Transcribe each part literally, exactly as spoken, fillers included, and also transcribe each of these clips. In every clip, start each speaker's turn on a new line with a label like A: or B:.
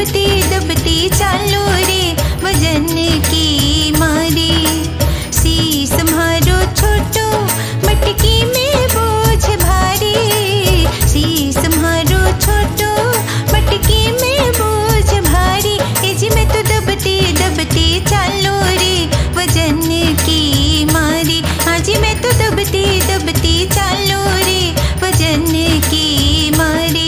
A: दबती दबती चालो रे वजन की मारी। शीश म्हारो छोटो मटकी में बोझ भारी। शीश म्हारो छोटो मटकी में बोझ भारी। एजी में तो दबती दबती चालो रे वजन की मारी। हाजी मैं तो दबती दबती चालो रे वजन की मारी।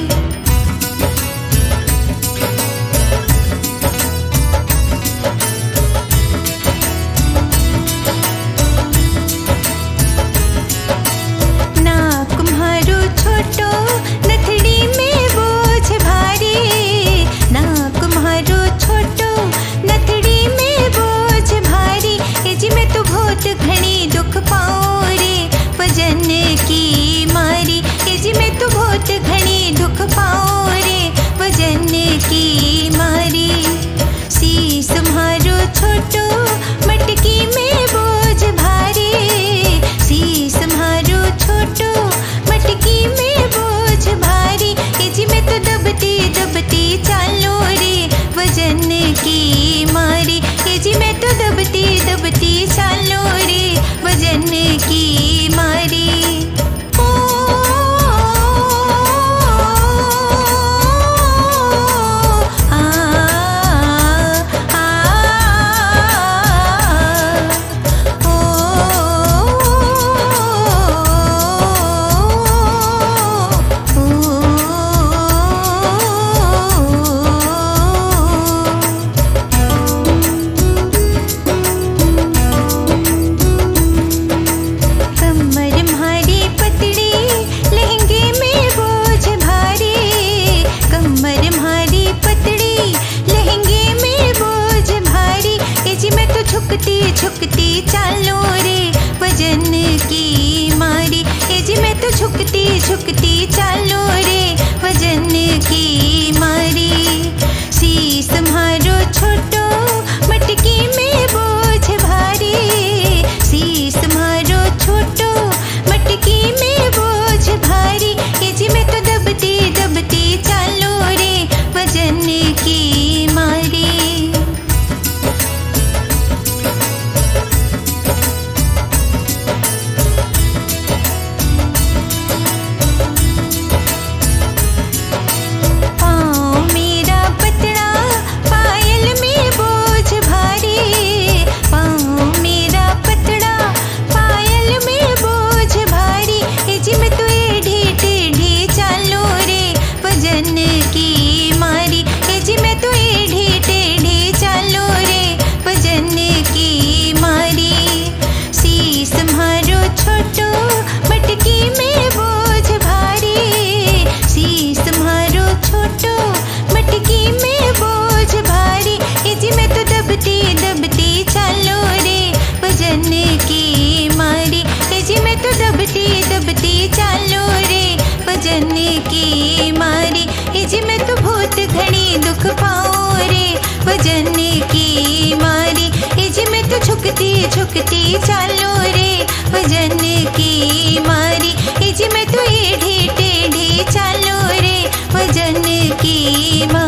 A: नाक म्हारो छोटो नथड़ी में बोझ भारी। नाक म्हारो छोटो नथड़ी में बोझ भारी। एजी मैं तो बहुत घनी दुख पाऊं रे वजन की मारी। एजी मैं तो बहुत घनी दुख पाऊं रे वजन की मारी। शीश म्हारो छोटो मटकी में बोझ भारी। शीश म्हारो छोटो मटकी में बोझ भारी। एजी मैं तो दबती दबती चालो रे वजन की मारी। एजी मैं तो दबती दबती चालो रे वजन की मारी। ओ, आ, आ, ओ, कमर म्हारी पतली लहंगे में बोझ भारी। कमर म्हारी पतली लहंगे में बोझ भारी। एजी मैं तो झुकती झुकती चालो रे वजन की मारी। एजी मैं तो झुकती झुकती चालो रे वजन की मारी। शीश म्हारो छोटो मटकी में बोझ भारी। शीश म्हारो छोटो मटकी में बोझ भारी। एजी मैं तो दबती दबती चालो रे वजन की मारी। पाँव मेरा पतला पायल में बोझ भारी। पाँव मेरा पतला पायल में बोझ भारी। एजी मैं तो एढ़ी टेढ़ी चालो रे वजन की मारी। एजी मैं तो एढ़ी टेढ़ी चालो रे वजन की मारी। शीश म्हारो छोटो मटकी में बोझ भारी। शीश म्हारो छोटो मटकी में बोझ भारी। एजी मैं तो दबती दबती चालो रे वजन की मारी। एजी मैं तो दबती दबती चालो रे वजन की मारी। एजी मैं तो बहुत घनी दुख पाऊं रे वजन की मारी। एजी मैं तो झुकती झुकती चालो रे वजन की मारी। एजी मैं तो एढ़ी टेढ़ी चालो रे वजन की मारी।